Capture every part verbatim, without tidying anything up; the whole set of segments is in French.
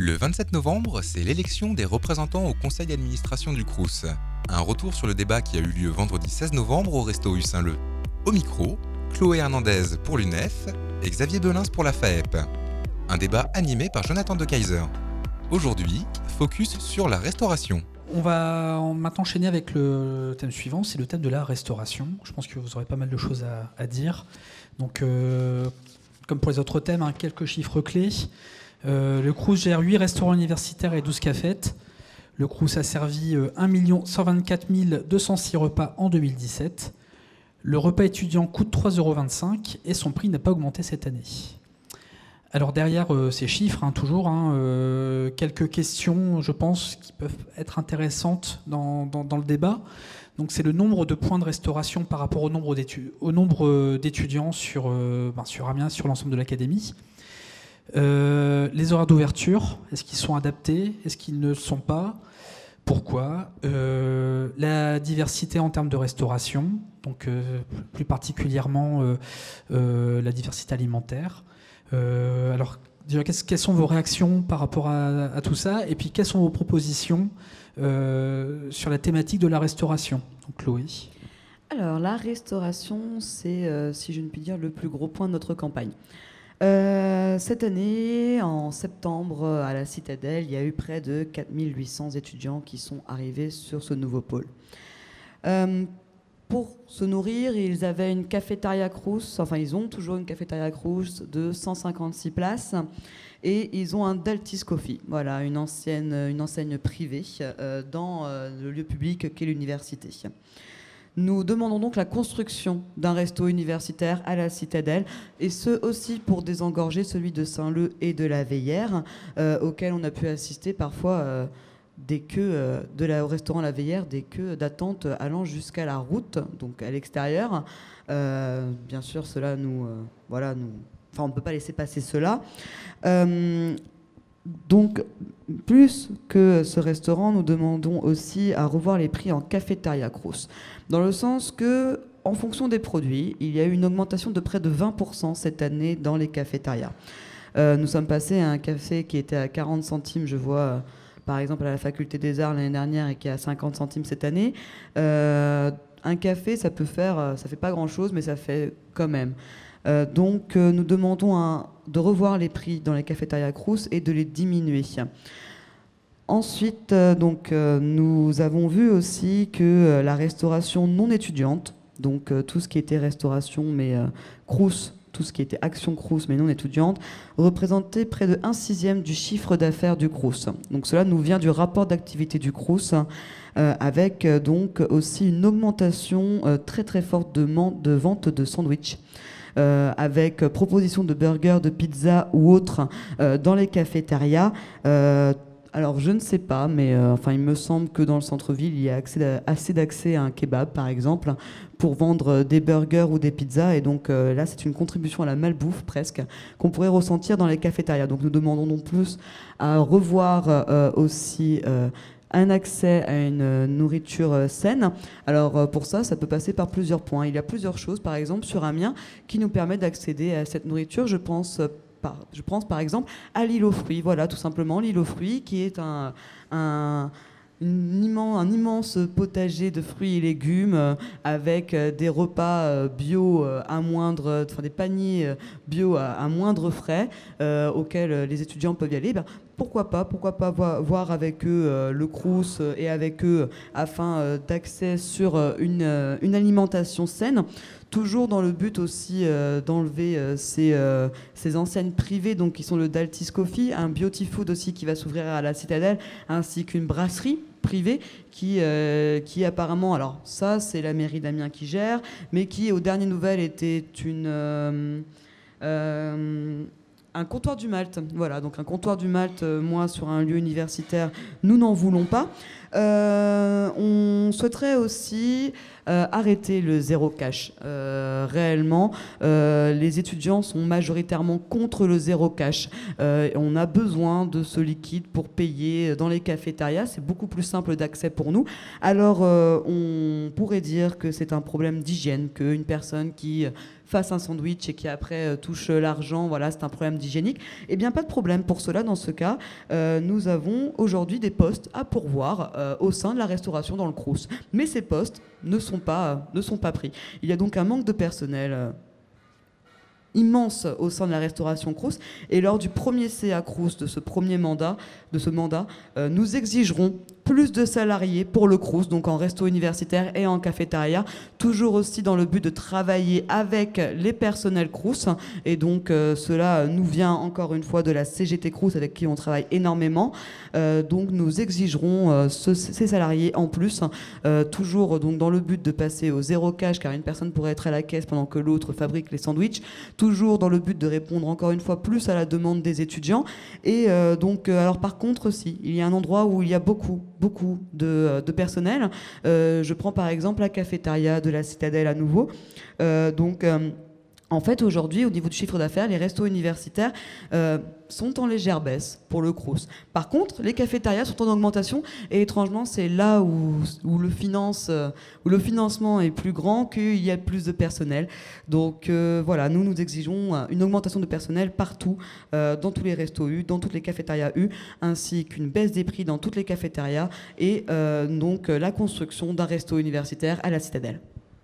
Le vingt-sept novembre, c'est l'élection des représentants au conseil d'administration du Crous. Un retour sur le débat qui a eu lieu vendredi seize novembre au Resto U Saint-Leu. Au micro, Chloé Hernandez pour l'U N E F et Xavier Belins pour la F A E P. Un débat animé par Jonathan De Keyser. Aujourd'hui, focus sur la restauration. On va maintenant enchaîner avec le thème suivant, c'est le thème de la restauration. Je pense que vous aurez pas mal de choses à, à dire. Donc, euh, comme pour les autres thèmes, hein, quelques chiffres clés. Euh, le Crous gère huit restaurants universitaires et douze cafettes. Le Crous a servi euh, un million cent vingt-quatre mille deux cent six repas en deux mille dix-sept. Le repas étudiant coûte trois euros vingt-cinq et son prix n'a pas augmenté cette année. Alors derrière euh, ces chiffres, hein, toujours, hein, euh, quelques questions, je pense, qui peuvent être intéressantes dans, dans, dans le débat. Donc c'est le nombre de points de restauration par rapport au nombre, d'étu- au nombre d'étudiants sur, euh, ben, sur Amiens, sur l'ensemble de l'académie. Euh, les horaires d'ouverture, est-ce qu'ils sont adaptés? Est-ce qu'ils ne le sont pas? Pourquoi? euh, La diversité en termes de restauration, donc euh, plus particulièrement euh, euh, la diversité alimentaire. Euh, alors, déjà, quelles sont vos réactions par rapport à, à tout ça? Et puis, quelles sont vos propositions euh, sur la thématique de la restauration? Donc, Chloé. Alors, la restauration, c'est, euh, si je ne puis dire, le plus gros point de notre campagne. Euh, cette année, en septembre, à la Citadelle, il y a eu près de quatre mille huit cents étudiants qui sont arrivés sur ce nouveau pôle. Euh, pour se nourrir, ils avaient une cafétéria Crous, enfin ils ont toujours une cafétéria Crous de cent cinquante-six places et ils ont un Daltis Coffee, voilà, une, ancienne, une enseigne privée euh, dans euh, le lieu public qu'est l'université. Nous demandons donc la construction d'un resto universitaire à la Citadelle, et ce aussi pour désengorger celui de Saint-Leu et de la Veillère, euh, auquel on a pu assister parfois euh, des queues euh, de la, au restaurant La Veillère, des queues d'attente allant jusqu'à la route, donc à l'extérieur. Euh, bien sûr, cela nous, euh, voilà, nous, enfin, on ne peut pas laisser passer cela. Euh, Donc, plus que ce restaurant, nous demandons aussi à revoir les prix en cafétéria Crous, dans le sens que, en fonction des produits, il y a eu une augmentation de près de vingt pour cent cette année dans les cafétérias. Euh, nous sommes passés à un café qui était à quarante centimes, je vois, euh, par exemple, à la Faculté des Arts l'année dernière, et qui est à cinquante centimes cette année. Euh, un café, ça peut faire, ça fait pas grand-chose, mais ça fait quand même. Euh, donc, euh, nous demandons un, de revoir les prix dans les cafétérias Crous et de les diminuer. Ensuite, euh, donc, euh, nous avons vu aussi que euh, la restauration non étudiante, donc euh, tout ce qui était restauration, mais euh, Crous, tout ce qui était action Crous, mais non étudiante, représentait près de un sixième du chiffre d'affaires du Crous. Donc, cela nous vient du rapport d'activité du Crous, euh, avec euh, donc aussi une augmentation euh, très très forte de, man- de vente de sandwichs. Euh, avec euh, proposition de burgers, de pizza ou autres euh, dans les cafétérias. Euh, alors je ne sais pas, mais euh, enfin il me semble que dans le centre-ville, il y a accès à, assez d'accès à un kebab, par exemple, pour vendre des burgers ou des pizzas. Et donc euh, là, c'est une contribution à la malbouffe, presque, qu'on pourrait ressentir dans les cafétérias. Donc nous demandons non plus à revoir euh, aussi... Euh, un accès à une nourriture saine. Alors pour ça, ça peut passer par plusieurs points. Il y a plusieurs choses, par exemple, sur Amiens, qui nous permettent d'accéder à cette nourriture. Je pense par, je pense, par exemple à l'île aux fruits. Voilà, tout simplement, l'île aux fruits, qui est un... un Une immense, un immense potager de fruits et légumes euh, avec euh, des repas euh, bio euh, à moindre, enfin des paniers euh, bio à, à moindre frais euh, auxquels euh, les étudiants peuvent y aller. Ben, pourquoi pas, pourquoi pas voir, voir avec eux euh, le Crous euh, et avec eux euh, afin euh, d'accès sur euh, une, euh, une alimentation saine. Toujours dans le but aussi euh, d'enlever euh, ces, euh, ces enseignes privées, donc qui sont le Daltis Coffee, un Beauty Food aussi qui va s'ouvrir à la Citadelle, ainsi qu'une brasserie privée qui, euh, qui apparemment, alors ça c'est la mairie d'Amiens qui gère, mais qui aux dernières nouvelles était une... Euh, euh, un comptoir du Malte, voilà, donc un comptoir du Malte, euh, moi sur un lieu universitaire, nous n'en voulons pas. Euh, on souhaiterait aussi euh, arrêter le zéro cash. Euh, réellement, euh, les étudiants sont majoritairement contre le zéro cash. Euh, on a besoin de ce liquide pour payer dans les cafétérias. C'est beaucoup plus simple d'accès pour nous. Alors, euh, on pourrait dire que c'est un problème d'hygiène, qu'une personne qui fasse un sandwich et qui après euh, touche l'argent, voilà, c'est un problème d'hygiénique. Eh bien, pas de problème pour cela. Dans ce cas, euh, nous avons aujourd'hui des postes à pourvoir euh, au sein de la restauration dans le Crous. Mais ces postes ne sont pas, euh, ne sont pas pris. Il y a donc un manque de personnel euh, immense au sein de la restauration Crous. Et lors du premier C A Crous, de ce premier mandat, de ce mandat, euh, nous exigerons plus de salariés pour le Crous, donc en resto universitaire et en cafétéria, toujours aussi dans le but de travailler avec les personnels Crous. Et donc euh, cela nous vient encore une fois de la C G T Crous avec qui on travaille énormément. Euh, donc nous exigerons euh, ce, ces salariés en plus, euh, toujours donc dans le but de passer au zéro cash, car une personne pourrait être à la caisse pendant que l'autre fabrique les sandwichs, toujours dans le but de répondre encore une fois plus à la demande des étudiants. Et euh, donc euh, alors par contre, si il y a un endroit où il y a beaucoup beaucoup de, de personnel. Euh, je prends par exemple la cafétéria de la Citadelle à nouveau. Euh, donc, euh, en fait, aujourd'hui, au niveau du chiffre d'affaires, les restos universitaires euh, sont en légère baisse pour le Crous. Par contre, les cafétérias sont en augmentation et étrangement, c'est là où, où, le, finance, euh, où le financement est plus grand qu'il y a plus de personnel. Donc euh, voilà, nous, nous exigeons une augmentation de personnel partout, euh, dans tous les restos U, dans toutes les cafétérias U, ainsi qu'une baisse des prix dans toutes les cafétérias et euh, donc la construction d'un resto universitaire à la Citadelle.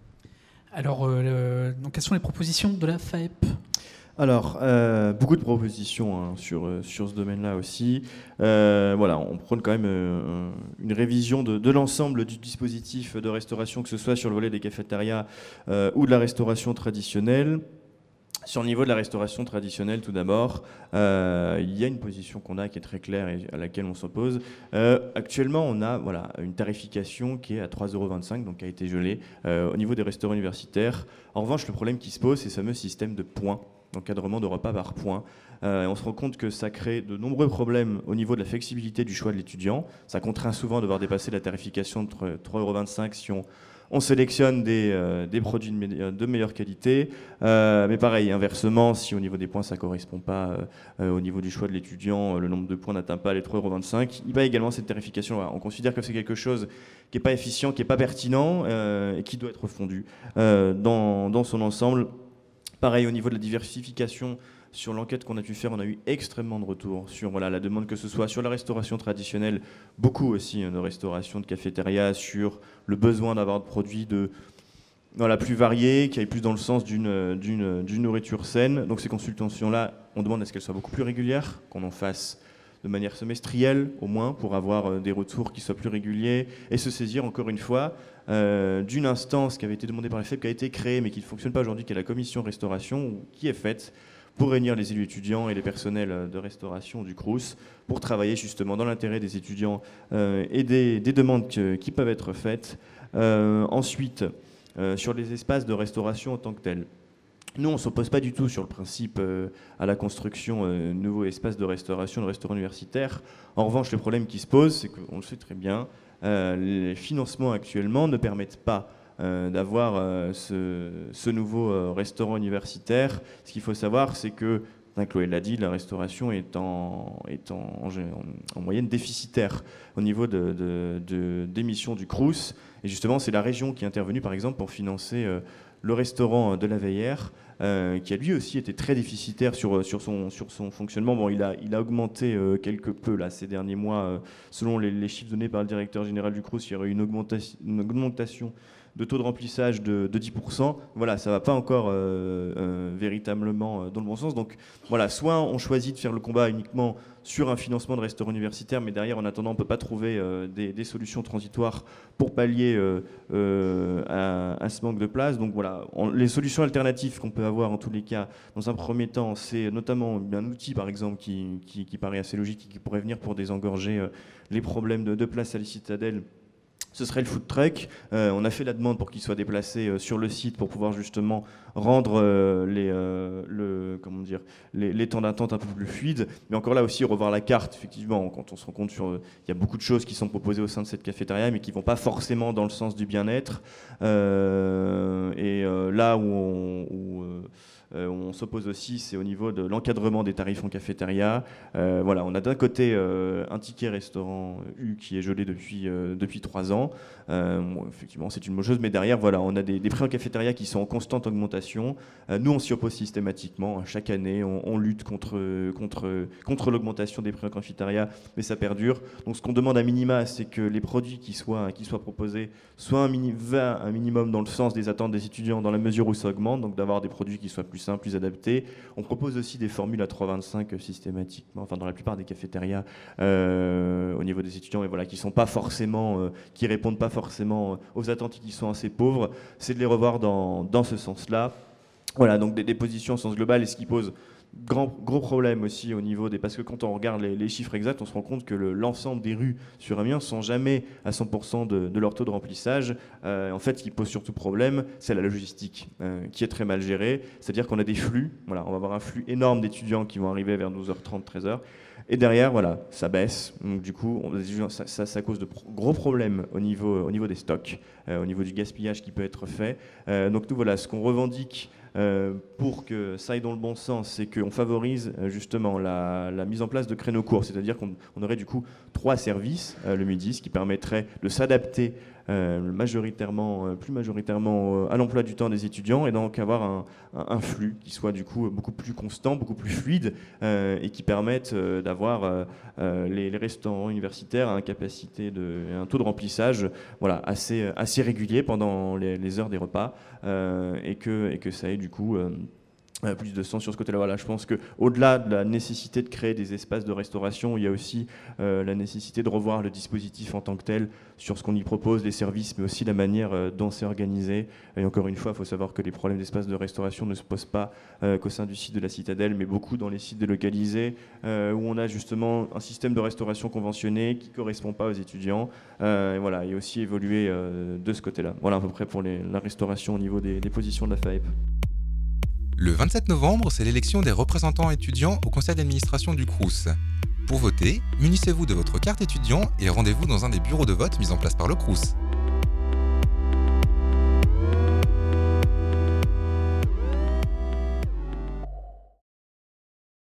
Alors, euh, donc, quelles sont les propositions de la F A E P ? Alors, euh, beaucoup de propositions hein, sur, sur ce domaine-là aussi. Euh, voilà, on prône quand même euh, une révision de, de l'ensemble du dispositif de restauration, que ce soit sur le volet des cafétérias euh, ou de la restauration traditionnelle. Sur le niveau de la restauration traditionnelle, tout d'abord, euh, il y a une position qu'on a qui est très claire et à laquelle on s'oppose. Euh, actuellement, on a voilà, une tarification qui est à trois euros vingt-cinq, donc qui a été gelée euh, au niveau des restaurants universitaires. En revanche, le problème qui se pose, c'est ce fameux système de points, d'encadrement de repas par points. Euh, on se rend compte que ça crée de nombreux problèmes au niveau de la flexibilité du choix de l'étudiant. Ça contraint souvent à devoir dépasser la tarification de trois euros vingt-cinq si on On sélectionne des, euh, des produits de, me- de meilleure qualité, euh, mais pareil, inversement, si au niveau des points ça ne correspond pas euh, au niveau du choix de l'étudiant, euh, le nombre de points n'atteint pas les trois euros vingt-cinq, il y a également cette tarification. Voilà. On considère que c'est quelque chose qui n'est pas efficient, qui n'est pas pertinent euh, et qui doit être refondu euh, dans, dans son ensemble. Pareil, au niveau de la diversification, sur l'enquête qu'on a pu faire, on a eu extrêmement de retours sur voilà, la demande, que ce soit sur la restauration traditionnelle, beaucoup aussi hein, de restauration, de cafétéria, sur le besoin d'avoir des produits de, voilà, plus variés, qui aillent plus dans le sens d'une, d'une, d'une nourriture saine. Donc ces consultations-là, on demande à ce qu'elles soient beaucoup plus régulières, qu'on en fasse de manière semestrielle au moins, pour avoir des retours qui soient plus réguliers, et se saisir encore une fois euh, d'une instance qui avait été demandée par la F A E P, qui a été créée, mais qui ne fonctionne pas aujourd'hui, qui est la commission restauration, qui est faite pour réunir les élus étudiants et les personnels de restauration du Crous, pour travailler justement dans l'intérêt des étudiants euh, et des, des demandes que, qui peuvent être faites. Euh, ensuite, euh, sur les espaces de restauration en tant que tels. Nous, on ne s'oppose pas du tout sur le principe euh, à la construction de euh, nouveaux espaces de restauration, de restaurants universitaires. En revanche, le problème qui se pose, c'est qu'on le sait très bien, euh, les financements actuellement ne permettent pas Euh, d'avoir euh, ce, ce nouveau euh, restaurant universitaire. Ce qu'il faut savoir, c'est que, hein, Chloé l'a dit, la restauration est en, est en, en, en moyenne déficitaire au niveau de, de, de, d'émissions du Crous. Et justement, c'est la région qui est intervenue, par exemple, pour financer euh, le restaurant de la Veillère, euh, qui a lui aussi été très déficitaire sur, sur, son, sur son fonctionnement. Bon, il a, il a augmenté euh, quelque peu là, ces derniers mois. Euh, selon les, les chiffres donnés par le directeur général du Crous, il y aurait eu une augmentation, une augmentation de taux de remplissage de, de dix pour cent. Voilà, ça ne va pas encore euh, euh, véritablement dans le bon sens. Donc voilà, soit on choisit de faire le combat uniquement sur un financement de restaurant universitaire, mais derrière, en attendant, on ne peut pas trouver euh, des, des solutions transitoires pour pallier euh, euh, à, à ce manque de place. Donc voilà, on, les solutions alternatives qu'on peut avoir en tous les cas, dans un premier temps, c'est notamment un outil, par exemple, qui, qui, qui paraît assez logique et qui pourrait venir pour désengorger euh, les problèmes de, de place à la Citadelle. Ce serait le food truck. Euh, on a fait la demande pour qu'il soit déplacé euh, sur le site pour pouvoir justement rendre euh, les, euh, le, comment dire, les, les temps d'attente un peu plus fluides. Mais encore là aussi, revoir la carte, effectivement, quand on se rend compte sur... Euh, il y a beaucoup de choses qui sont proposées au sein de cette cafétéria, mais qui ne vont pas forcément dans le sens du bien-être. Euh, et euh, là où, on, où euh, euh, on s'oppose aussi, c'est au niveau de l'encadrement des tarifs en cafétéria. Euh, voilà, on a d'un côté euh, un ticket restaurant U qui est gelé depuis, euh, depuis trois ans. Euh, bon, effectivement, c'est une bonne chose, mais derrière, voilà, on a des, des prix en cafétéria qui sont en constante augmentation. Euh, nous, on s'y oppose systématiquement. Chaque année, on, on lutte contre, contre, contre l'augmentation des prix en cafétéria, mais ça perdure. Donc, ce qu'on demande à minima, c'est que les produits qui soient, qui soient proposés soient un, mini, un minimum dans le sens des attentes des étudiants, dans la mesure où ça augmente, donc d'avoir des produits qui soient plus simples, plus adaptés. On propose aussi des formules à trois virgule vingt-cinq systématiquement, enfin dans la plupart des cafétérias euh, au niveau des étudiants, mais voilà, qui sont pas forcément, euh, qui répondent pas forcément aux attentes et qui sont assez pauvres. C'est de les revoir dans, dans ce sens-là. Voilà, donc des, des positions au sens global, et ce qui pose Grand, gros problème aussi au niveau des... Parce que quand on regarde les, les chiffres exacts, on se rend compte que le, l'ensemble des rues sur Amiens sont jamais à cent pour cent de, de leur taux de remplissage. Euh, en fait, ce qui pose surtout problème, c'est la logistique, euh, qui est très mal gérée. C'est-à-dire qu'on a des flux. Voilà, on va avoir un flux énorme d'étudiants qui vont arriver vers douze heures trente, treize heures. Et derrière, voilà, ça baisse. Donc du coup, on, ça, ça, ça cause de pro- gros problèmes au niveau, au niveau des stocks, euh, au niveau du gaspillage qui peut être fait. Euh, donc nous, voilà, ce qu'on revendique Euh, pour que ça aille dans le bon sens, c'est qu'on favorise euh, justement la, la mise en place de créneaux courts, c'est-à-dire qu'on on aurait du coup trois services euh, le midi, ce qui permettrait de s'adapter euh, majoritairement, euh, plus majoritairement euh, à l'emploi du temps des étudiants, et donc avoir un, un, un flux qui soit du coup beaucoup plus constant, beaucoup plus fluide, euh, et qui permette euh, d'avoir euh, euh, les, les restaurants universitaires à une capacité de, un taux de remplissage voilà, assez, assez régulier pendant les, les heures des repas, euh, et, que, et que ça ait du coup euh, plus de sens sur ce côté-là. Voilà, je pense qu'au-delà de la nécessité de créer des espaces de restauration, il y a aussi euh, la nécessité de revoir le dispositif en tant que tel, sur ce qu'on y propose, les services, mais aussi la manière euh, dont c'est organisé. Et encore une fois, il faut savoir que les problèmes d'espace de restauration ne se posent pas euh, qu'au sein du site de la Citadelle, mais beaucoup dans les sites délocalisés, euh, où on a justement un système de restauration conventionné qui ne correspond pas aux étudiants. Euh, et voilà, et aussi évoluer euh, de ce côté-là. Voilà à peu près pour les, la restauration au niveau des, des positions de la F A E P. Le vingt-sept novembre, c'est l'élection des représentants étudiants au conseil d'administration du Crous. Pour voter, munissez-vous de votre carte étudiant et rendez-vous dans un des bureaux de vote mis en place par le Crous.